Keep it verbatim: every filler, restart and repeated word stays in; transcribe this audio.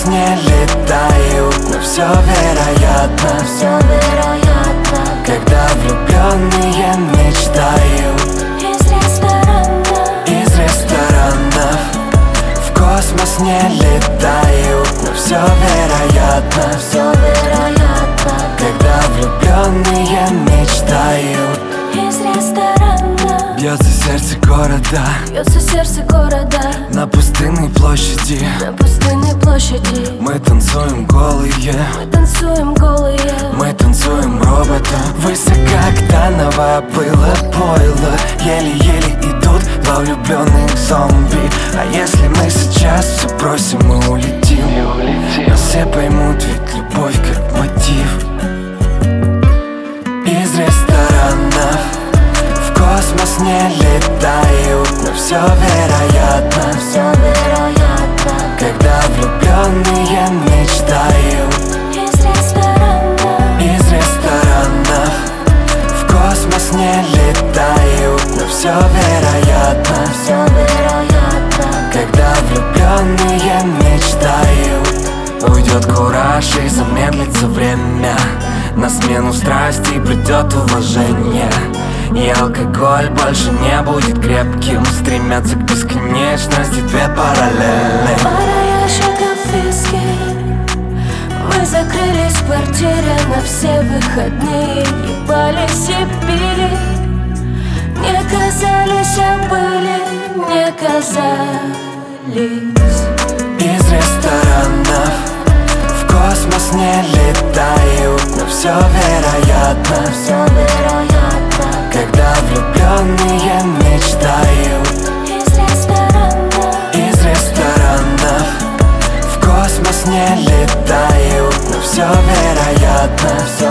космос не летают, но все вероятно, все вероятно, когда влюбленные мечтают. Из ресторанов, из ресторанов в космос не летают, но все вероятно, все вероятно, когда влюбленные мечтают. из ресторанов, Бьется сердце города бьется сердце города на пустынной площади. на пустынной площади. Мы танцуем голые, Мы танцуем голые, мы танцуем робота. Высока новое было пойло, еле-еле идут два влюбленных зомби. А если мы сейчас все бросим и улетим, нас все поймут, ведь любовь как мотив. Из ресторанов в космос не летают, но все вероятно, все вероятно, когда влюбленные мечтают. из ресторанов, из ресторанов в космос не летают, но все вероятно, все вероятно, когда влюбленные мечтают. Уйдет кураж и замедлится время, на смену страсти придет уважение. И алкоголь больше не будет крепким, стремятся к бесконечности две параллели. пара ящиков виски. Мы закрылись в квартире на все выходные, ебались и пили. Не казались, а были, не казались. Из ресторанов в космос не летают, но все вероятно, Все вероятно, когда влюбленные мечтают. из ресторанов, из ресторанов в космос не летают, но все вероятно,